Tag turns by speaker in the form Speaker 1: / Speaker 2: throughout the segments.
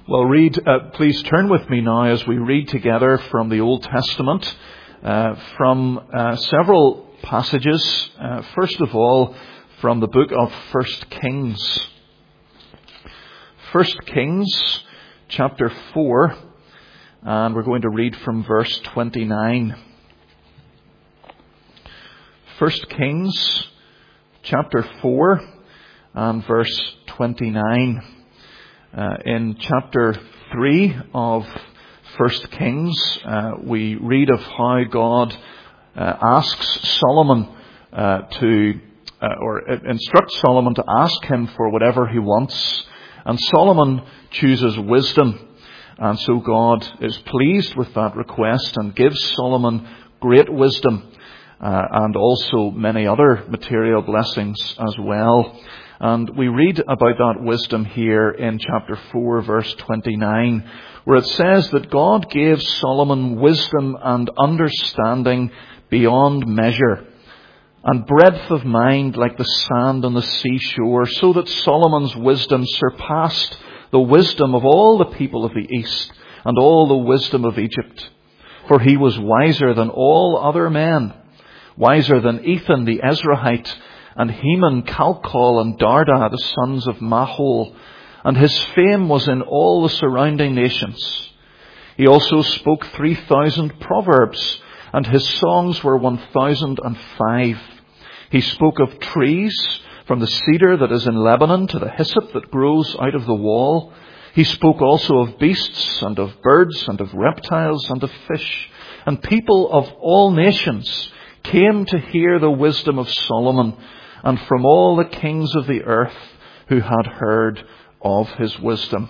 Speaker 1: Well, please turn with me now as we read together from the Old Testament, from several passages. First of all, from the book of 1 Kings. 1 Kings, chapter 4, and we're going to read from verse 29. 1 Kings, chapter 4, and verse 29. In chapter 3 of 1 Kings, we read of how God asks Solomon or instructs Solomon to ask him for whatever he wants. And Solomon chooses wisdom. And so God is pleased with that request and gives Solomon great wisdom and also many other material blessings as well. And we read about that wisdom here in chapter 4, verse 29, where it says that God gave Solomon wisdom and understanding beyond measure, and breadth of mind like the sand on the seashore, so that Solomon's wisdom surpassed the wisdom of all the people of the East and all the wisdom of Egypt. For he was wiser than all other men, wiser than Ethan the Ezrahite, and Heman, Calcol, and Darda, the sons of Mahol, and his fame was in all the surrounding nations. He also spoke 3,000 proverbs, and his songs were 1,005. He spoke of trees, from the cedar that is in Lebanon to the hyssop that grows out of the wall. He spoke also of beasts, and of birds, and of reptiles, and of fish. And people of all nations came to hear the wisdom of Solomon, and from all the kings of the earth who had heard of his wisdom.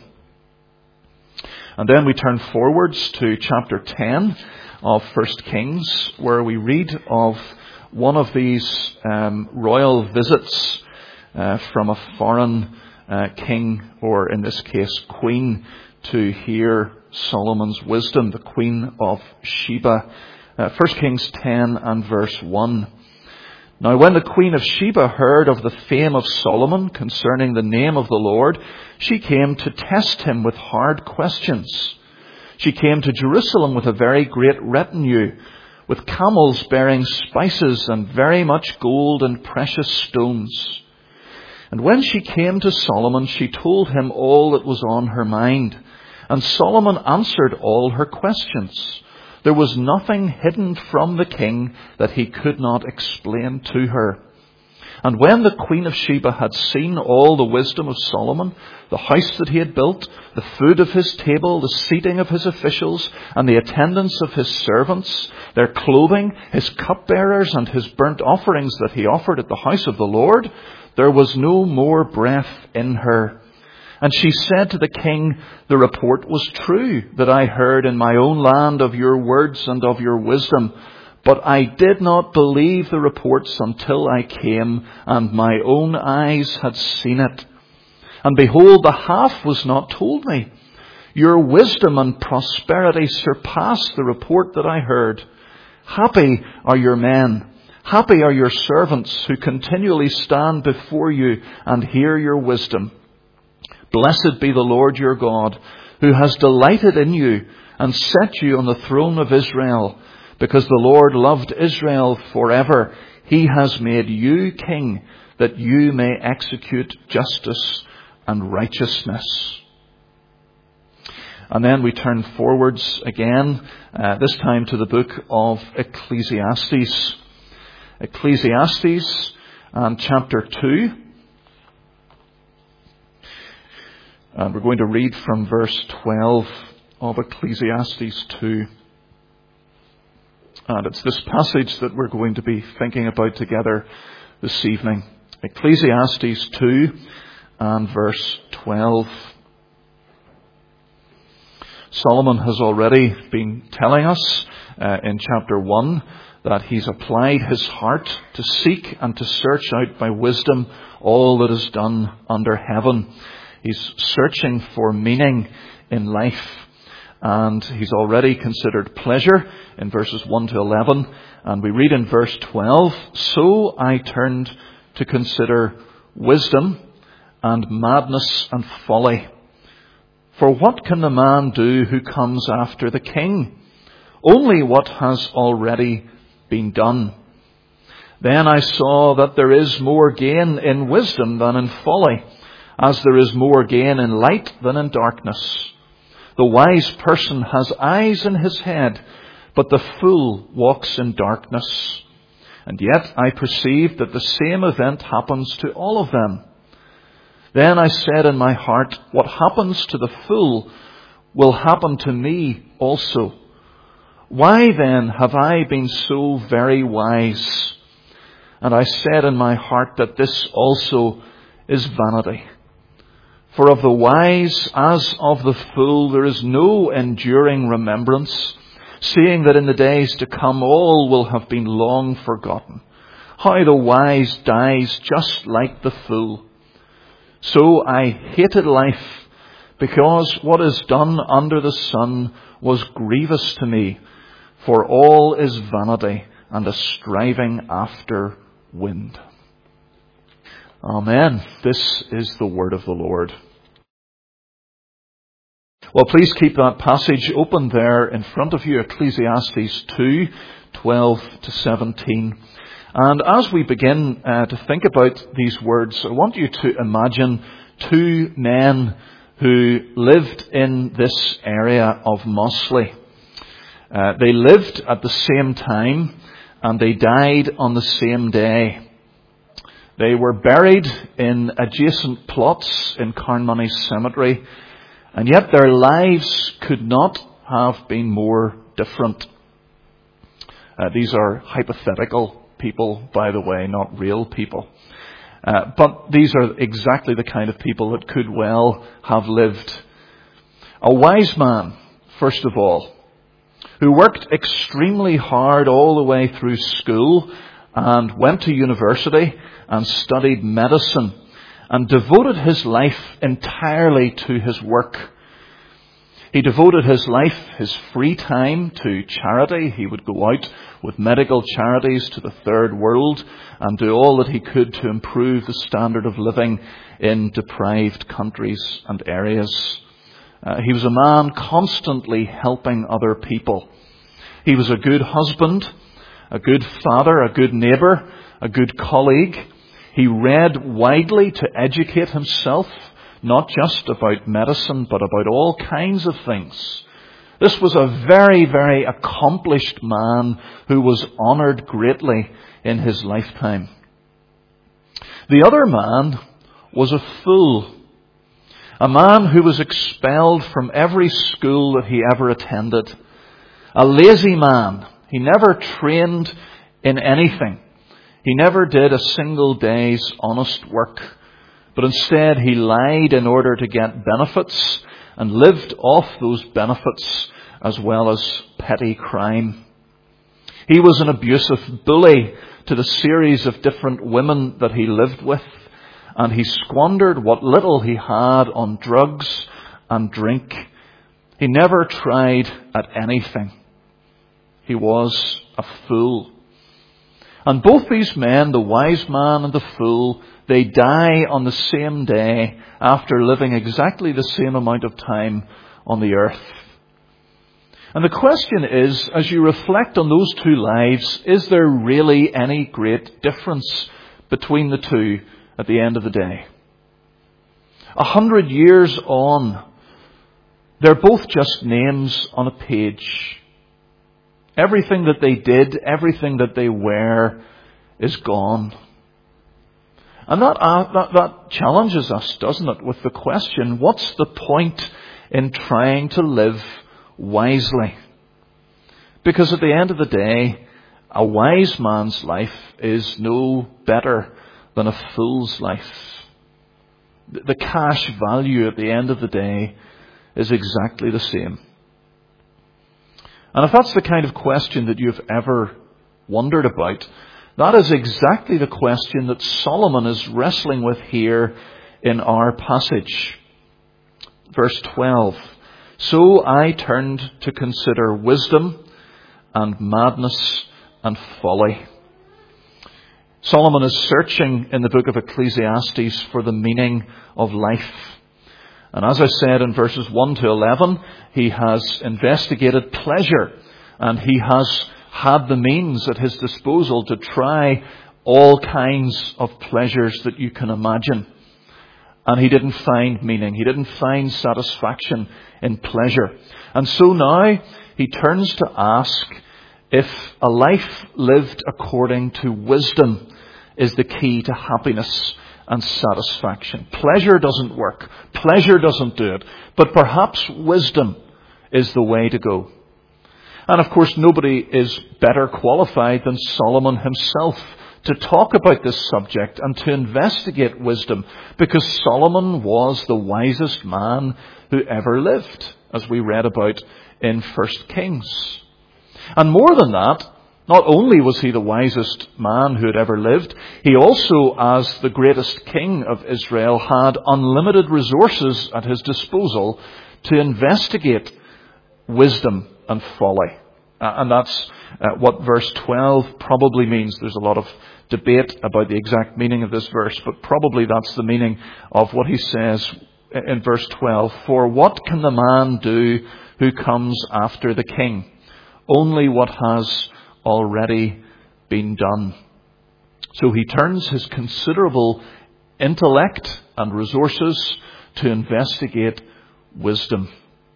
Speaker 1: And then we turn forwards to chapter 10 of 1 Kings, where we read of one of these royal visits from a foreign king, or in this case queen, to hear Solomon's wisdom, the Queen of Sheba. 1 Kings 10 and verse 1. Now when the Queen of Sheba heard of the fame of Solomon concerning the name of the Lord, she came to test him with hard questions. She came to Jerusalem with a very great retinue, with camels bearing spices and very much gold and precious stones. And when she came to Solomon, she told him all that was on her mind. And Solomon answered all her questions. There was nothing hidden from the king that he could not explain to her. And when the Queen of Sheba had seen all the wisdom of Solomon, the house that he had built, the food of his table, the seating of his officials, and the attendance of his servants, their clothing, his cupbearers, and his burnt offerings that he offered at the house of the Lord, there was no more breath in her. And she said to the king, the report was true that I heard in my own land of your words and of your wisdom. But I did not believe the reports until I came and my own eyes had seen it. And behold, the half was not told me. Your wisdom and prosperity surpass the report that I heard. Happy are your men. Happy are your servants who continually stand before you and hear your wisdom. Blessed be the Lord your God, who has delighted in you and set you on the throne of Israel. Because the Lord loved Israel forever, he has made you king, that you may execute justice and righteousness. And then we turn forwards again, this time to the book of Ecclesiastes. Ecclesiastes and chapter 2. And we're going to read from verse 12 of Ecclesiastes 2. And it's this passage that we're going to be thinking about together this evening. Ecclesiastes 2 and verse 12. Solomon has already been telling us in chapter 1 that he's applied his heart to seek and to search out by wisdom all that is done under heaven. He's searching for meaning in life. And he's already considered pleasure in verses 1 to 11. And we read in verse 12, so I turned to consider wisdom and madness and folly. For what can the man do who comes after the king? Only what has already been done. Then I saw that there is more gain in wisdom than in folly, as there is more gain in light than in darkness. The wise person has eyes in his head, but the fool walks in darkness. And yet I perceived that the same event happens to all of them. Then I said in my heart, what happens to the fool will happen to me also. Why then have I been so very wise? And I said in my heart that this also is vanity. For of the wise as of the fool there is no enduring remembrance, seeing that in the days to come all will have been long forgotten. How the wise dies just like the fool. So I hated life, because what is done under the sun was grievous to me, for all is vanity and a striving after wind. Amen. This is the word of the Lord. Well, please keep that passage open there in front of you, Ecclesiastes 2, 12 to 17. And as we begin to think about these words, I want you to imagine two men who lived in this area of Mosley. They lived at the same time and they died on the same day. They were buried in adjacent plots in Carnmoney Cemetery, and yet their lives could not have been more different. These are hypothetical people, by the way, not real people. But these are exactly the kind of people that could well have lived. A wise man, first of all, who worked extremely hard all the way through school and went to university and studied medicine and devoted his life entirely to his work. He devoted his life, his free time, to charity. He would go out with medical charities to the third world and do all that he could to improve the standard of living in deprived countries and areas. He was a man constantly helping other people. He was a good husband, a good father, a good neighbour, a good colleague. He read widely to educate himself, not just about medicine, but about all kinds of things. This was a very, very accomplished man who was honoured greatly in his lifetime. The other man was a fool, a man who was expelled from every school that he ever attended, a lazy man. He never trained in anything. He never did a single day's honest work, but instead he lied in order to get benefits and lived off those benefits as well as petty crime. He was an abusive bully to the series of different women that he lived with, and he squandered what little he had on drugs and drink. He never tried at anything. He was a fool. And both these men, the wise man and the fool, they die on the same day after living exactly the same amount of time on the earth. And the question is, as you reflect on those two lives, is there really any great difference between the two at the end of the day? 100 years on, they're both just names on a page. Everything that they did, everything that they were, is gone. And that challenges us, doesn't it, with the question, what's the point in trying to live wisely? Because at the end of the day, a wise man's life is no better than a fool's life. The cash value at the end of the day is exactly the same. And if that's the kind of question that you've ever wondered about, that is exactly the question that Solomon is wrestling with here in our passage. Verse 12. So I turned to consider wisdom and madness and folly. Solomon is searching in the book of Ecclesiastes for the meaning of life. And as I said in verses 1 to 11, he has investigated pleasure, and he has had the means at his disposal to try all kinds of pleasures that you can imagine. And he didn't find meaning. He didn't find satisfaction in pleasure. And so now he turns to ask if a life lived according to wisdom is the key to happiness and satisfaction. Pleasure doesn't work. Pleasure doesn't do it. But perhaps wisdom is the way to go. And of course, nobody is better qualified than Solomon himself to talk about this subject and to investigate wisdom, because Solomon was the wisest man who ever lived, as we read about in 1 Kings. And more than that, not only was he the wisest man who had ever lived, he also, as the greatest king of Israel, had unlimited resources at his disposal to investigate wisdom and folly. And that's what verse 12 probably means. There's a lot of debate about the exact meaning of this verse, but probably that's the meaning of what he says in verse 12. For what can the man do who comes after the king? Only what has already been done. So he turns his considerable intellect and resources to investigate wisdom.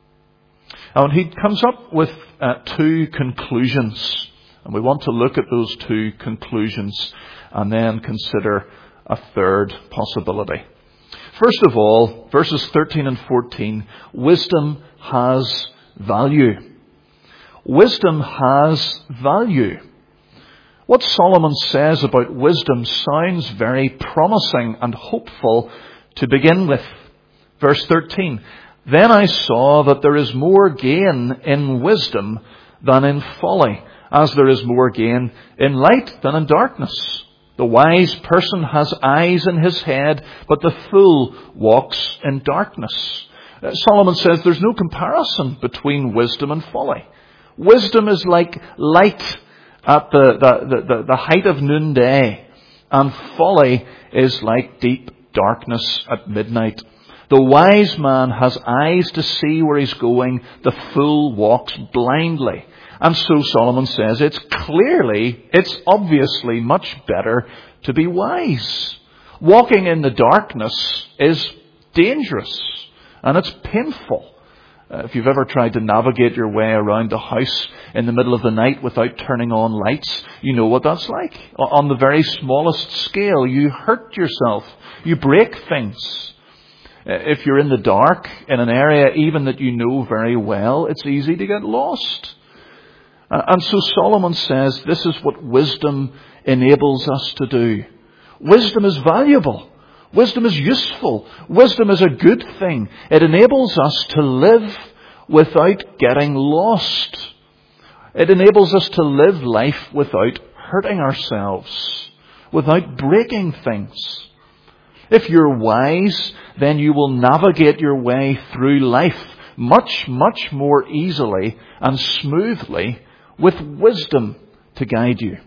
Speaker 1: And he comes up with two conclusions. And we want to look at those two conclusions and then consider a third possibility. First of all, verses 13 and 14, wisdom has value. Wisdom has value. What Solomon says about wisdom sounds very promising and hopeful to begin with. Verse 13, then I saw that there is more gain in wisdom than in folly, as there is more gain in light than in darkness. The wise person has eyes in his head, but the fool walks in darkness. Solomon says there's no comparison between wisdom and folly. Wisdom is like light at the height of noonday, and folly is like deep darkness at midnight. The wise man has eyes to see where he's going. The fool walks blindly. And so Solomon says it's obviously much better to be wise. Walking in the darkness is dangerous and it's painful. If you've ever tried to navigate your way around the house in the middle of the night without turning on lights, you know what that's like. On the very smallest scale, you hurt yourself. You break things. If you're in the dark in an area even that you know very well, it's easy to get lost. And so Solomon says this is what wisdom enables us to do. Wisdom is valuable. Wisdom is useful. Wisdom is a good thing. It enables us to live without getting lost. It enables us to live life without hurting ourselves, without breaking things. If you're wise, then you will navigate your way through life much, much more easily and smoothly with wisdom to guide you.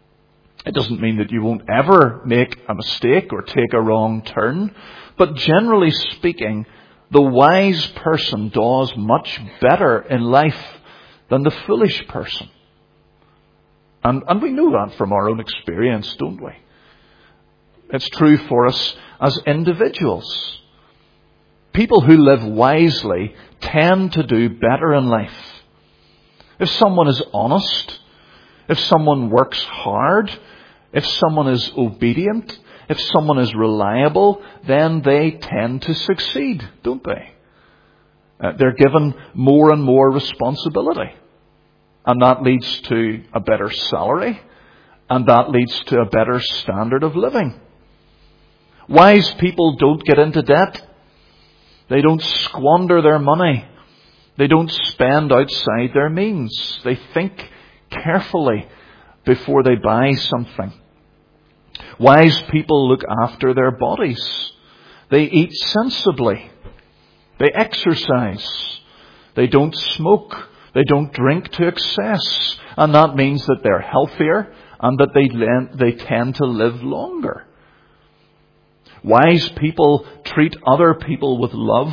Speaker 1: It doesn't mean that you won't ever make a mistake or take a wrong turn, but generally speaking, the wise person does much better in life than the foolish person. And we know that from our own experience, don't we? It's true for us as individuals. People who live wisely tend to do better in life. If someone is honest, if someone works hard, if someone is obedient, if someone is reliable, then they tend to succeed, don't they? They're given more and more responsibility. And that leads to a better salary, and that leads to a better standard of living. Wise people don't get into debt. They don't squander their money. They don't spend outside their means. They think carefully before they buy something. Wise people look after their bodies. They eat sensibly. They exercise. They don't smoke. They don't drink to excess. And that means that they're healthier and that they tend to live longer. Wise people treat other people with love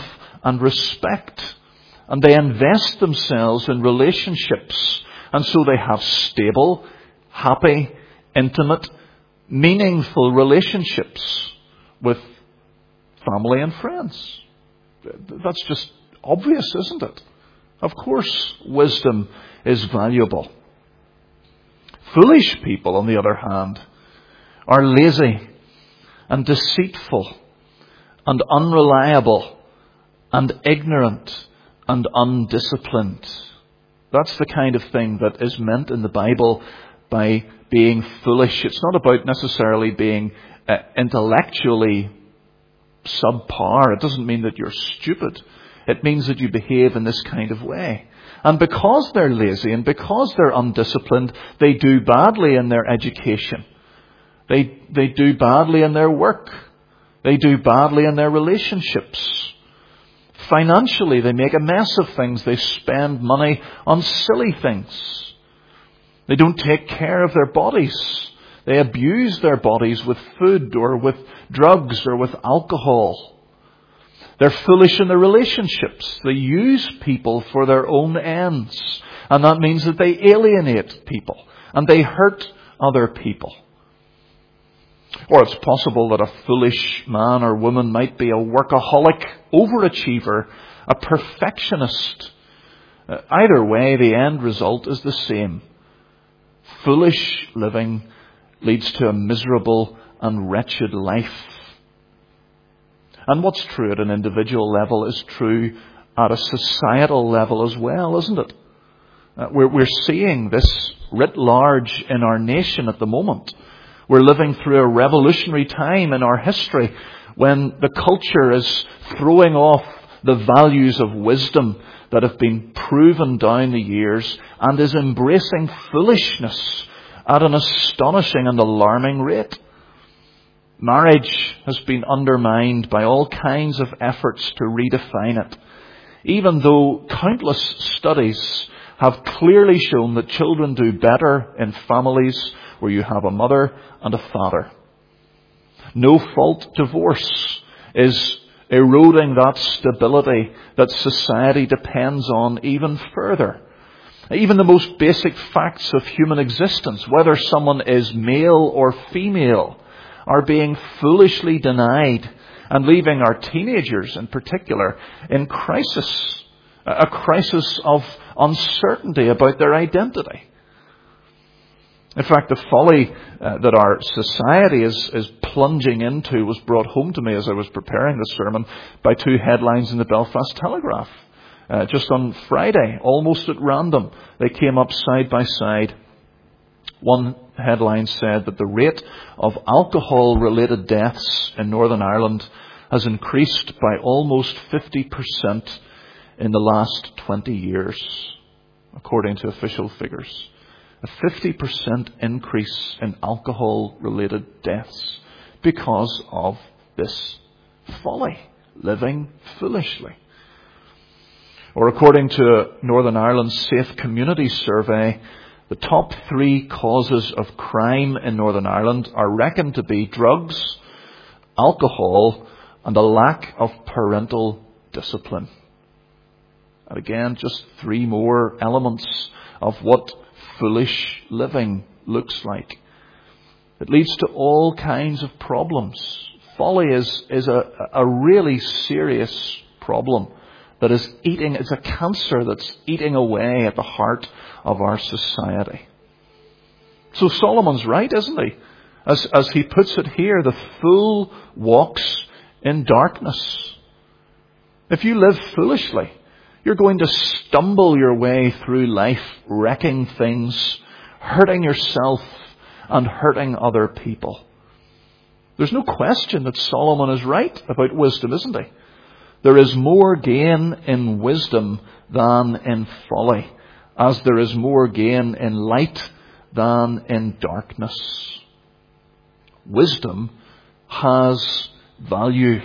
Speaker 1: and respect. And they invest themselves in relationships. And so they have stable, happy, intimate, meaningful relationships with family and friends. That's just obvious, isn't it? Of course, wisdom is valuable. Foolish people, on the other hand, are lazy and deceitful and unreliable and ignorant and undisciplined. That's the kind of thing that is meant in the Bible by being foolish. It's not about necessarily being intellectually subpar. It doesn't mean that you're stupid. It means that you behave in this kind of way. And because they're lazy and because they're undisciplined, they do badly in their education. They do badly in their work. They do badly in their relationships. Financially, they make a mess of things. They spend money on silly things. They don't take care of their bodies. They abuse their bodies with food or with drugs or with alcohol. They're foolish in their relationships. They use people for their own ends. And that means that they alienate people and they hurt other people. Or it's possible that a foolish man or woman might be a workaholic, overachiever, a perfectionist. Either way, the end result is the same. Foolish living leads to a miserable and wretched life. And what's true at an individual level is true at a societal level as well, isn't it? We're seeing this writ large in our nation at the moment. We're living through a revolutionary time in our history when the culture is throwing off the values of wisdom that have been proven down the years and is embracing foolishness at an astonishing and alarming rate. Marriage has been undermined by all kinds of efforts to redefine it, even though countless studies have clearly shown that children do better in families where you have a mother and a father. No-fault divorce is eroding that stability that society depends on even further. Even the most basic facts of human existence, whether someone is male or female, are being foolishly denied and leaving our teenagers in particular in crisis, a crisis of uncertainty about their identity. In fact, the folly that our society is plunging into was brought home to me as I was preparing this sermon by two headlines in the Belfast Telegraph. Just on Friday, almost at random, they came up side by side. One headline said that the rate of alcohol-related deaths in Northern Ireland has increased by almost 50% in the last 20 years, according to official figures. A 50% increase in alcohol-related deaths because of this folly, living foolishly. Or according to Northern Ireland's Safe Community Survey, the top 3 causes of crime in Northern Ireland are reckoned to be drugs, alcohol, and a lack of parental discipline. And again, just 3 more elements of what foolish living looks like. It leads to all kinds of problems. Folly is a really serious problem that is eating, it's a cancer that's eating away at the heart of our society. So Solomon's right, isn't he? As he puts it here, the fool walks in darkness. If you live foolishly, you're going to stumble your way through life, wrecking things, hurting yourself and hurting other people. There's no question that Solomon is right about wisdom, isn't he? There is more gain in wisdom than in folly, as there is more gain in light than in darkness. Wisdom has value.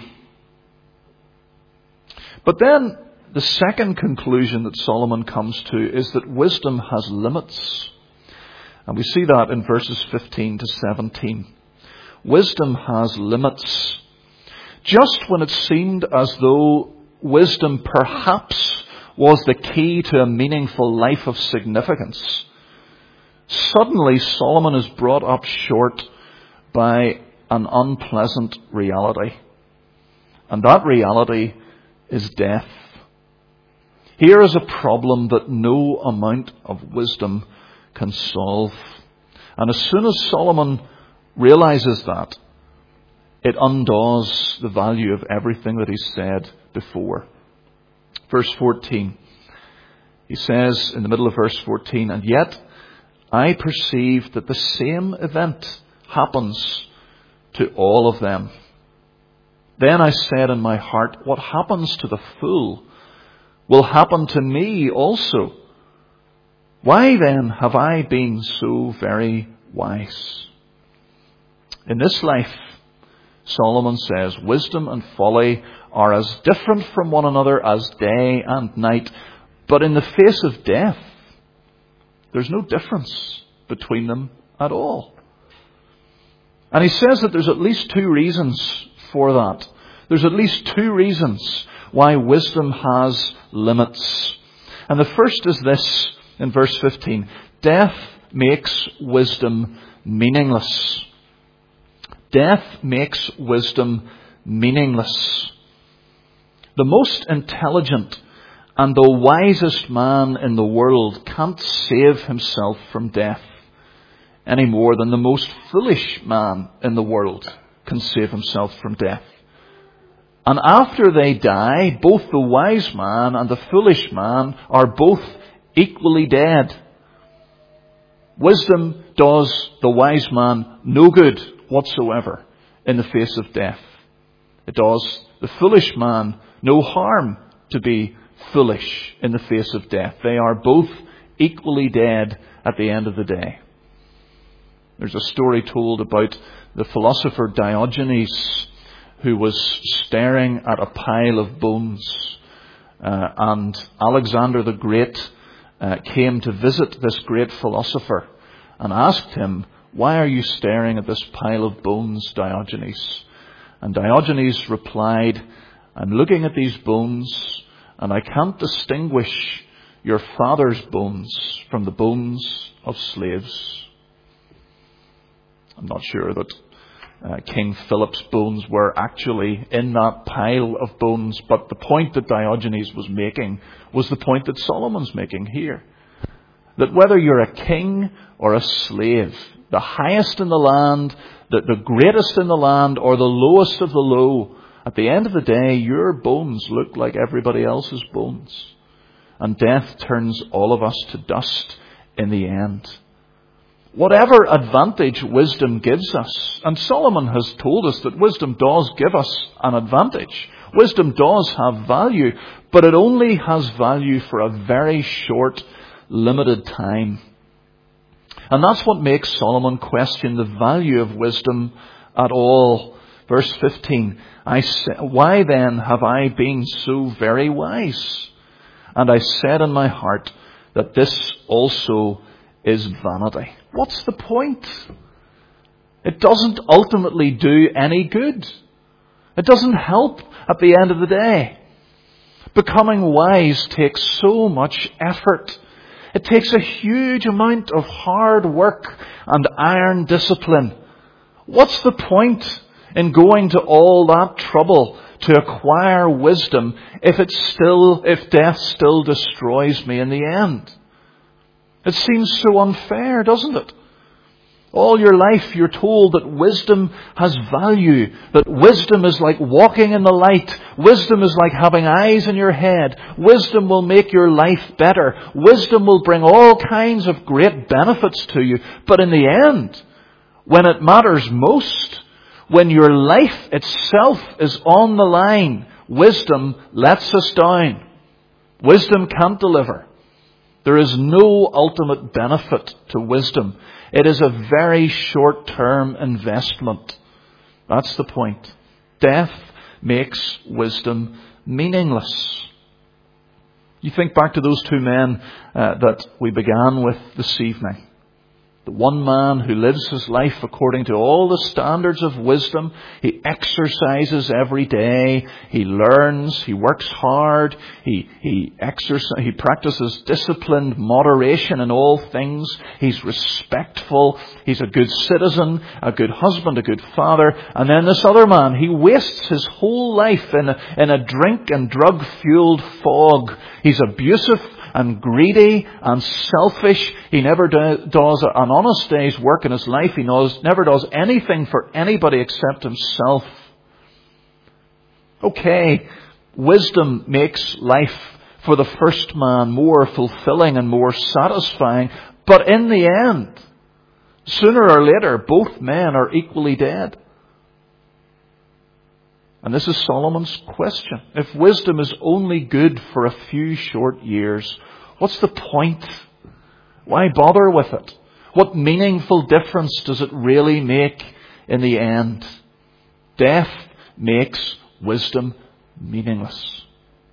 Speaker 1: But then the second conclusion that Solomon comes to is that wisdom has limits. And we see that in verses 15 to 17. Wisdom has limits. Just when it seemed as though wisdom perhaps was the key to a meaningful life of significance, suddenly Solomon is brought up short by an unpleasant reality. And that reality is death. Here is a problem that no amount of wisdom can solve. And as soon as Solomon realizes that, it undoes the value of everything that he said before. Verse 14. He says in the middle of verse 14, "And yet I perceive that the same event happens to all of them. Then I said in my heart, what happens to the fool will happen to me also. Why then have I been so very wise?" In this life, Solomon says, wisdom and folly are as different from one another as day and night. But in the face of death, there's no difference between them at all. And he says that there's at least two reasons for that. There's at least two reasons why wisdom has limits. And the first is this, in verse 15. Death makes wisdom meaningless. Death makes wisdom meaningless. The most intelligent and the wisest man in the world can't save himself from death any more than the most foolish man in the world can save himself from death. And after they die, both the wise man and the foolish man are both equally dead. Wisdom does the wise man no good whatsoever in the face of death. It does the foolish man no harm to be foolish in the face of death. They are both equally dead at the end of the day. There's a story told about the philosopher Diogenes, who was staring at a pile of bones. And Alexander the Great came to visit this great philosopher and asked him, "Why are you staring at this pile of bones, Diogenes?" And Diogenes replied, "I'm looking at these bones, and I can't distinguish your father's bones from the bones of slaves." I'm not sure that King Philip's bones were actually in that pile of bones, but the point that Diogenes was making was the point that Solomon's making here. That whether you're a king or a slave, the highest in the land, the greatest in the land, or the lowest of the low, at the end of the day, your bones look like everybody else's bones. And death turns all of us to dust in the end. Whatever advantage wisdom gives us, and Solomon has told us that wisdom does give us an advantage. Wisdom does have value, but it only has value for a very short, limited time. And that's what makes Solomon question the value of wisdom at all. Verse 15, "Why then have I been so very wise? And I said in my heart that this also is vanity." What's the point? It doesn't ultimately do any good. It doesn't help at the end of the day. Becoming wise takes so much effort. It takes a huge amount of hard work and iron discipline. What's the point in going to all that trouble to acquire wisdom if death still destroys me in the end? It seems so unfair, doesn't it? All your life you're told that wisdom has value, that wisdom is like walking in the light, wisdom is like having eyes in your head, wisdom will make your life better, wisdom will bring all kinds of great benefits to you. But in the end, when it matters most, when your life itself is on the line, wisdom lets us down. Wisdom can't deliver. There is no ultimate benefit to wisdom. It is a very short-term investment. That's the point. Death makes wisdom meaningless. You think back to those two men that we began with this evening. The one man who lives his life according to all the standards of wisdom. He exercises every day. He learns. He works hard. He practices disciplined moderation in all things. He's respectful. He's a good citizen, a good husband, a good father. And then this other man, he wastes his whole life in a drink and drug fueled fog. He's abusive and greedy and selfish. He never does an honest day's work in his life. He never does anything for anybody except himself. Okay, wisdom makes life for the first man more fulfilling and more satisfying. But in the end, sooner or later, both men are equally dead. And this is Solomon's question. If wisdom is only good for a few short years, what's the point? Why bother with it? What meaningful difference does it really make in the end? Death makes wisdom meaningless.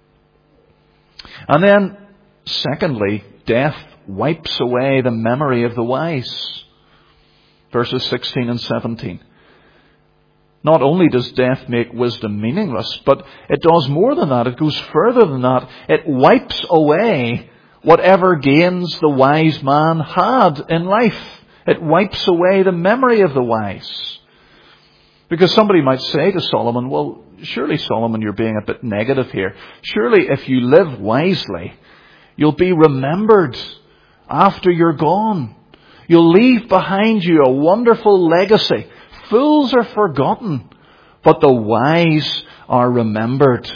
Speaker 1: And then, secondly, death wipes away the memory of the wise. Verses 16 and 17. Not only does death make wisdom meaningless, but it does more than that. It goes further than that. It wipes away whatever gains the wise man had in life. It wipes away the memory of the wise. Because somebody might say to Solomon, well, surely, Solomon, you're being a bit negative here. Surely if you live wisely, you'll be remembered after you're gone. You'll leave behind you a wonderful legacy. Fools are forgotten, but the wise are remembered.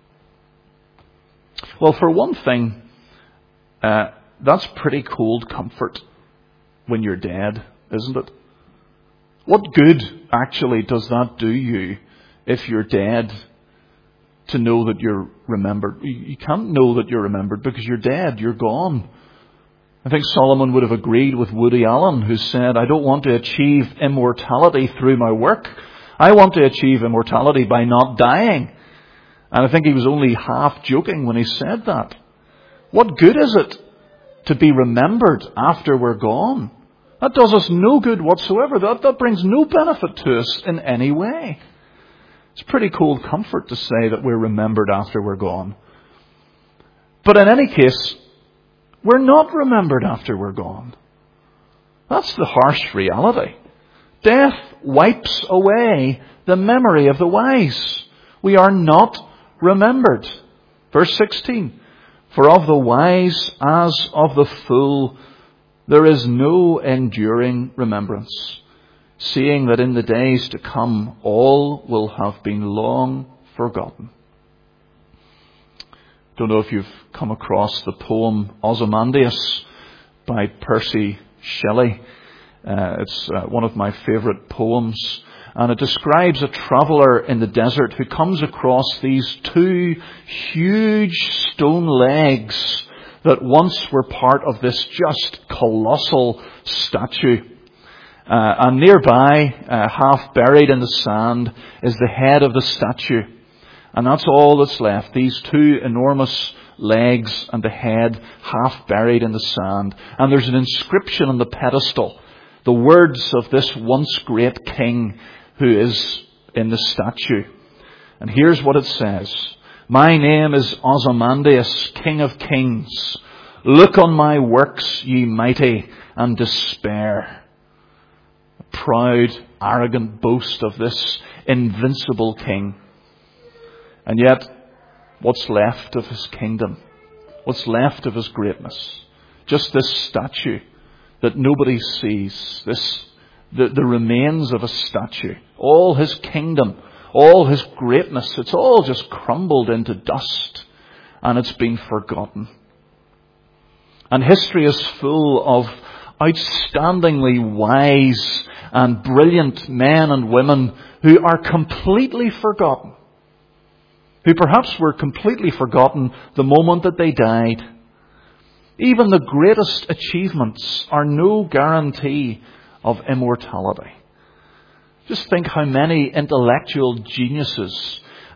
Speaker 1: Well, for one thing, that's pretty cold comfort when you're dead, isn't it? What good, actually, does that do you if you're dead to know that you're remembered? You can't know that you're remembered because you're dead, you're gone. I think Solomon would have agreed with Woody Allen, who said, I don't want to achieve immortality through my work. I want to achieve immortality by not dying. And I think he was only half joking when he said that. What good is it to be remembered after we're gone? That does us no good whatsoever. That brings no benefit to us in any way. It's pretty cold comfort to say that we're remembered after we're gone. But in any case, we're not remembered after we're gone. That's the harsh reality. Death wipes away the memory of the wise. We are not remembered. Verse 16. For of the wise as of the fool, there is no enduring remembrance, seeing that in the days to come all will have been long forgotten. Don't know if you've come across the poem Ozymandias by Percy Shelley. It's one of my favourite poems. And it describes a traveller in the desert who comes across these two huge stone legs that once were part of this just colossal statue. And nearby, half buried in the sand, is the head of the statue. And that's all that's left. These two enormous legs and the head half buried in the sand. And there's an inscription on the pedestal. The words of this once great king who is in the statue. And here's what it says. My name is Ozymandias, King of Kings. Look on my works, ye mighty, and despair. A proud, arrogant boast of this invincible king. And yet, what's left of his kingdom? What's left of his greatness? Just this statue that nobody sees. The remains of a statue. All his kingdom, all his greatness, it's all just crumbled into dust. And it's been forgotten. And history is full of outstandingly wise and brilliant men and women who are completely forgotten. Who perhaps were completely forgotten the moment that they died. Even the greatest achievements are no guarantee of immortality. Just think how many intellectual geniuses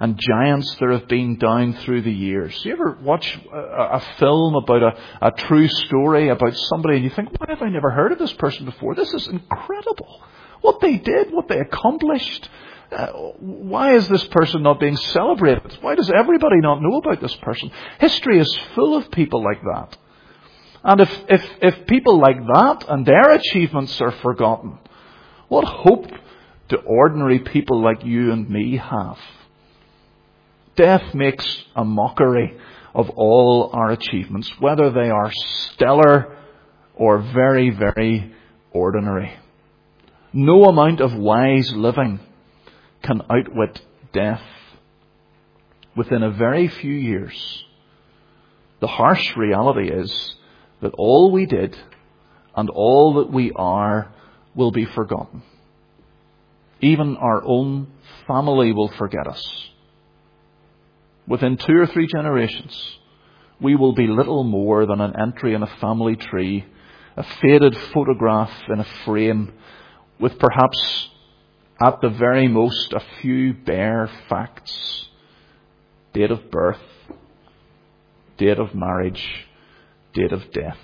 Speaker 1: and giants there have been down through the years. You ever watch a film about a true story about somebody and you think, why have I never heard of this person before? This is incredible. What they did, what they accomplished. Why is this person not being celebrated? Why does everybody not know about this person? History is full of people like that. And if people like that and their achievements are forgotten, what hope do ordinary people like you and me have? Death makes a mockery of all our achievements, whether they are stellar or very, very ordinary. No amount of wise living can outwit death. Within a very few years, the harsh reality is that all we did and all that we are will be forgotten. Even our own family will forget us. Within 2 or 3 generations, we will be little more than an entry in a family tree, a faded photograph in a frame, with perhaps at the very most a few bare facts. Date of birth, date of marriage, date of death.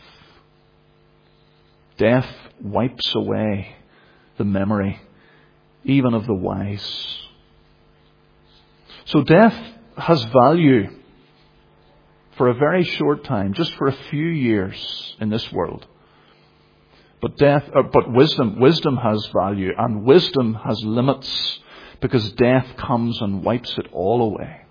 Speaker 1: Death wipes away the memory, even of the wise. So death has value for a very short time, just for a few years in this world. But wisdom has value, and wisdom has limits, because death comes and wipes it all away.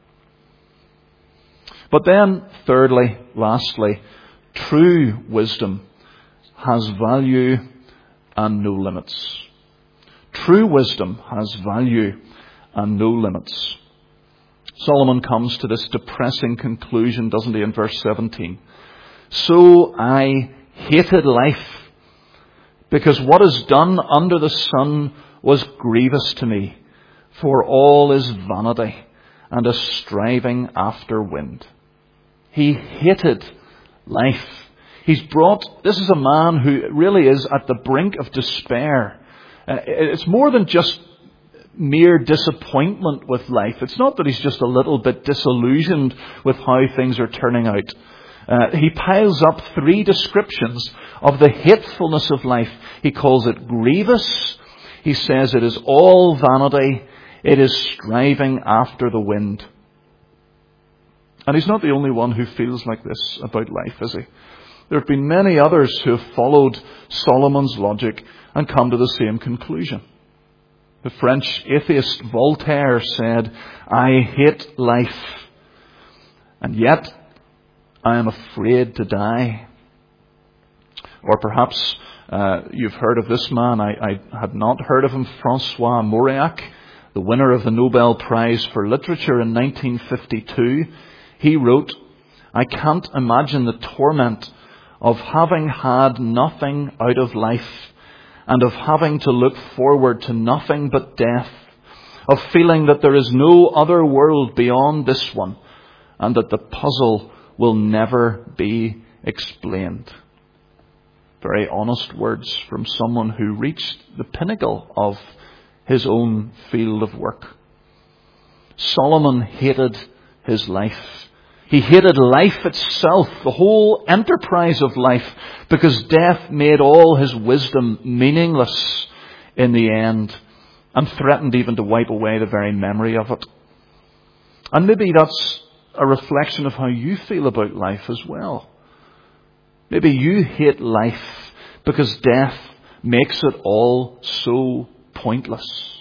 Speaker 1: But then, thirdly, lastly, true wisdom has value and no limits. True wisdom has value and no limits. Solomon comes to this depressing conclusion, doesn't he, in verse 17? So I hated life, because what is done under the sun was grievous to me, for all is vanity and a striving after wind. He hated life. This is a man who really is at the brink of despair. It's more than just mere disappointment with life. It's not that he's just a little bit disillusioned with how things are turning out. He piles up 3 descriptions of the hatefulness of life. He calls it grievous. He says it is all vanity. It is striving after the wind. And he's not the only one who feels like this about life, is he? There have been many others who have followed Solomon's logic and come to the same conclusion. The French atheist Voltaire said, I hate life, and yet I am afraid to die. Or perhaps you've heard of this man. I had not heard of him, Francois Mauriac, the winner of the Nobel Prize for Literature in 1952. He wrote, I can't imagine the torment of having had nothing out of life, and of having to look forward to nothing but death, of feeling that there is no other world beyond this one, and that the puzzle will never be explained. Very honest words from someone who reached the pinnacle of his own field of work. Solomon hated his life. He hated life itself, the whole enterprise of life, because death made all his wisdom meaningless in the end, and threatened even to wipe away the very memory of it. And maybe that's a reflection of how you feel about life as well. Maybe you hate life because death makes it all so pointless.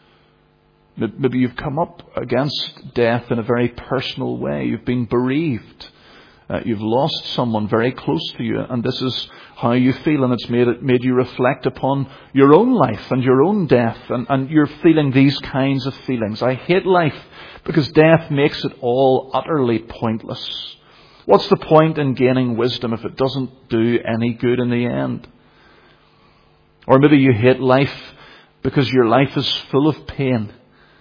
Speaker 1: Maybe you've come up against death in a very personal way. You've been bereaved. You've lost someone very close to you, and this is how you feel, and it's made you reflect upon your own life and your own death, and you're feeling these kinds of feelings. I hate life because death makes it all utterly pointless. What's the point in gaining wisdom if it doesn't do any good in the end? Or maybe you hate life because your life is full of pain,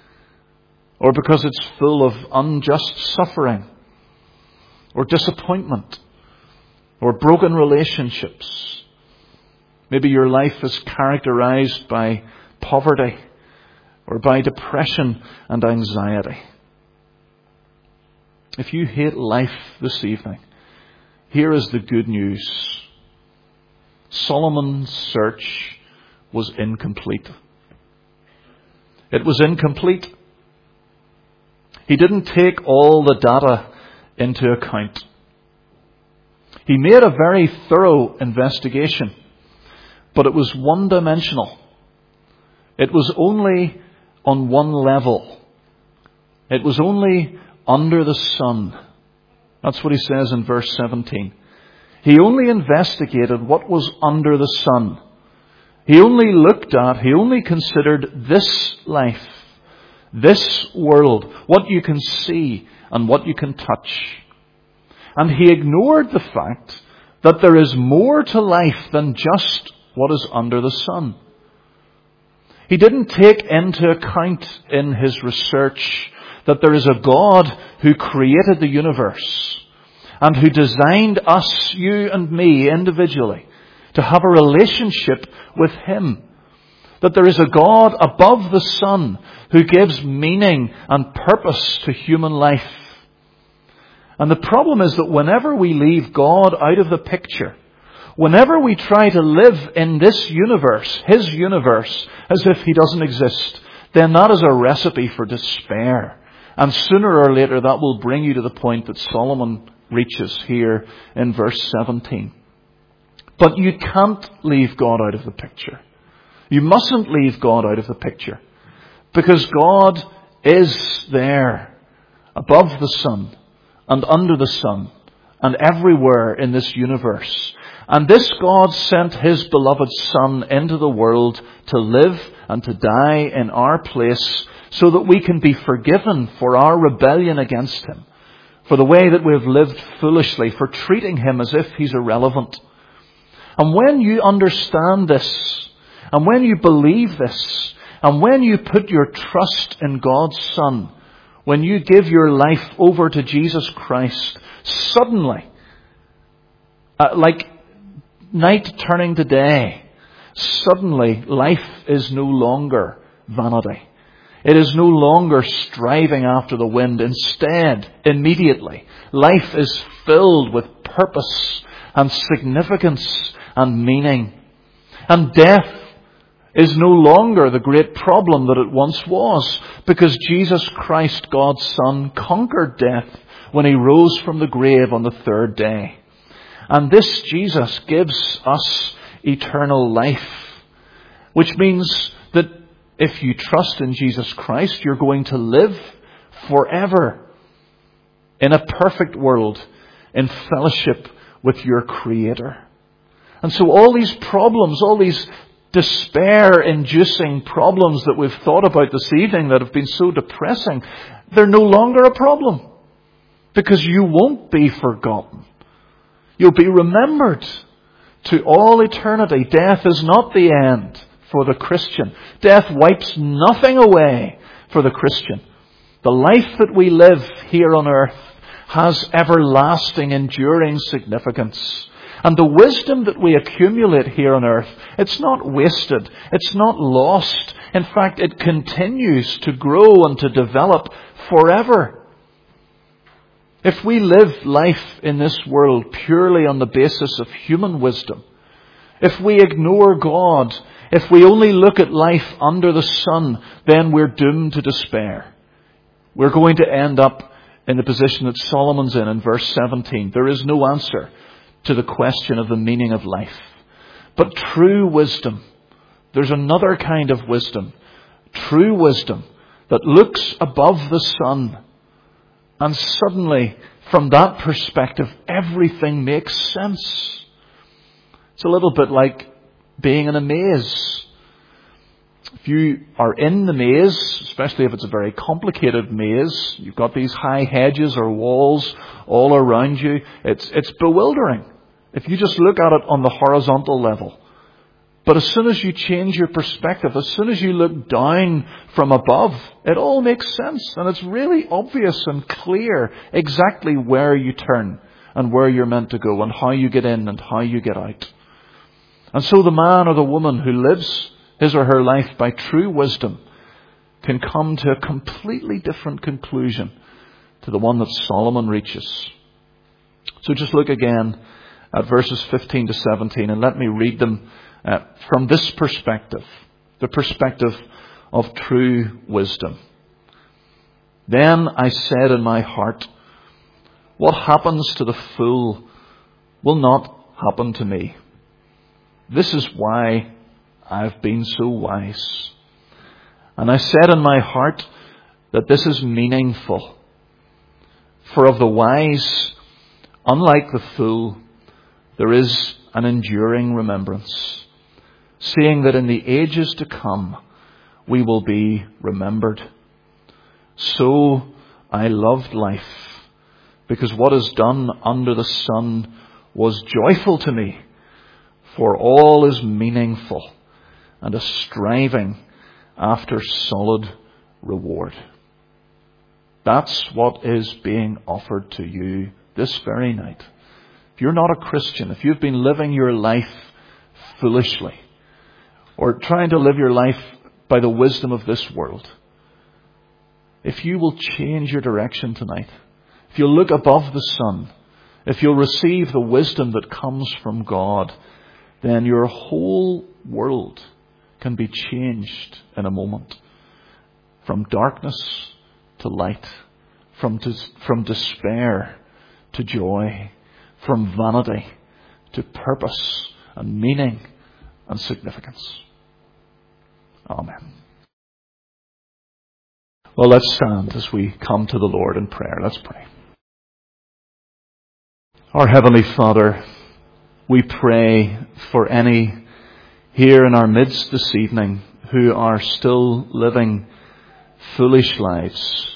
Speaker 1: or because it's full of unjust suffering, or disappointment, or broken relationships. Maybe your life is characterized by poverty, or by depression and anxiety. if you hate life this evening, here is the good news. Solomon's search was incomplete. It was incomplete. He didn't take all the data into account. He made a very thorough investigation, but it was one-dimensional. It was only on one level. It was only under the sun. That's what he says in verse 17. He only investigated what was under the sun. He only considered this life, this world, what you can see and what you can touch. And he ignored the fact that there is more to life than just what is under the sun. He didn't take into account in his research that there is a God who created the universe and who designed us, you and me, individually, to have a relationship with Him. That there is a God above the sun who gives meaning and purpose to human life. And the problem is that whenever we leave God out of the picture, whenever we try to live in this universe, His universe, as if He doesn't exist, then that is a recipe for despair. And sooner or later that will bring you to the point that Solomon reaches here in verse 17. But you can't leave God out of the picture. You mustn't leave God out of the picture. Because God is there, above the sun, and under the sun, and everywhere in this universe. And this God sent His beloved Son into the world to live and to die in our place so that we can be forgiven for our rebellion against Him, for the way that we have lived foolishly, for treating Him as if He's irrelevant. And when you understand this, and when you believe this, and when you put your trust in God's Son, when you give your life over to Jesus Christ, suddenly, like night turning to day, suddenly life is no longer vanity. It is no longer striving after the wind. Instead, immediately, life is filled with purpose and significance and meaning. And death is no longer the great problem that it once was, because Jesus Christ, God's Son, conquered death when He rose from the grave on the third day. And this Jesus gives us eternal life, which means that if you trust in Jesus Christ, you're going to live forever in a perfect world, in fellowship with your Creator. And so all these problems, all these despair-inducing problems that we've thought about this evening that have been so depressing, they're no longer a problem. Because you won't be forgotten. You'll be remembered to all eternity. Death is not the end for the Christian. Death wipes nothing away for the Christian. The life that we live here on earth has everlasting, enduring significance. And the wisdom that we accumulate here on earth, it's not wasted. It's not lost. In fact, it continues to grow and to develop forever. If we live life in this world purely on the basis of human wisdom, if we ignore God, if we only look at life under the sun, then we're doomed to despair. We're going to end up in the position that Solomon's in verse 17. There is no answer to the question of the meaning of life. But true wisdom, there's another kind of wisdom, true wisdom that looks above the sun, and suddenly, from that perspective, everything makes sense. It's a little bit like being in a maze. If you are in the maze, especially if it's a very complicated maze, you've got these high hedges or walls all around you, it's bewildering if you just look at it on the horizontal level. But as soon as you change your perspective, as soon as you look down from above, it all makes sense. And it's really obvious and clear exactly where you turn and where you're meant to go and how you get in and how you get out. And so the man or the woman who lives his or her life by true wisdom can come to a completely different conclusion to the one that Solomon reaches. So just look again at verses 15 to 17 and let me read them from this perspective, the perspective of true wisdom. Then I said in my heart, what happens to the fool will not happen to me. This is why I've been so wise. And I said in my heart that this is meaningful. For of the wise, unlike the fool, there is an enduring remembrance, seeing that in the ages to come we will be remembered. So I loved life, because what is done under the sun was joyful to me, for all is meaningful and a striving after solid reward. That's what is being offered to you this very night. If you're not a Christian, if you've been living your life foolishly, or trying to live your life by the wisdom of this world, if you will change your direction tonight, if you'll look above the sun, if you'll receive the wisdom that comes from God, then your whole world can be changed in a moment. From darkness to light, from despair to joy, from vanity to purpose and meaning and significance. Amen. Well, let's stand as we come to the Lord in prayer. Let's pray. Our Heavenly Father, we pray for any here in our midst this evening who are still living foolish lives.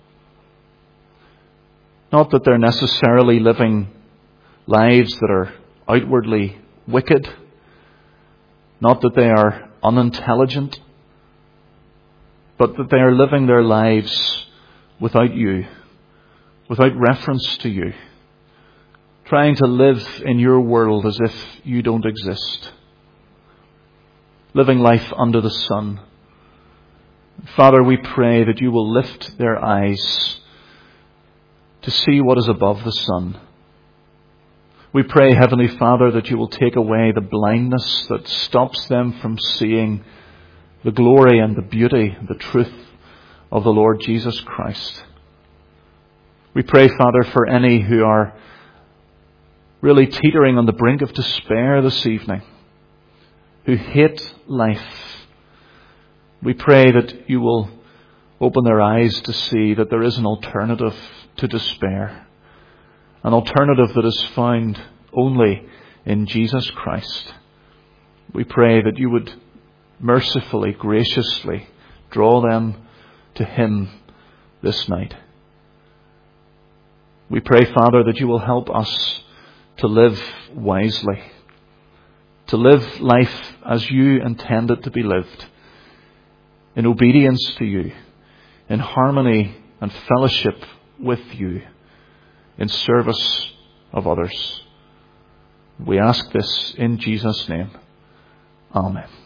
Speaker 1: Not that they're necessarily living lives that are outwardly wicked. Not that they are unintelligent. But that they are living their lives without you, without reference to you. Trying to live in your world as if you don't exist. Living life under the sun. Father, we pray that you will lift their eyes to see what is above the sun. We pray, Heavenly Father, that you will take away the blindness that stops them from seeing the glory and the beauty, the truth of the Lord Jesus Christ. We pray, Father, for any who are really teetering on the brink of despair this evening, who hate life. We pray that you will open their eyes to see that there is an alternative to despair, an alternative that is found only in Jesus Christ. We pray that you would mercifully, graciously draw them to Him this night. We pray, Father, that you will help us to live wisely, to live life as you intend it to be lived, in obedience to you, in harmony and fellowship with you, in service of others. We ask this in Jesus' name. Amen.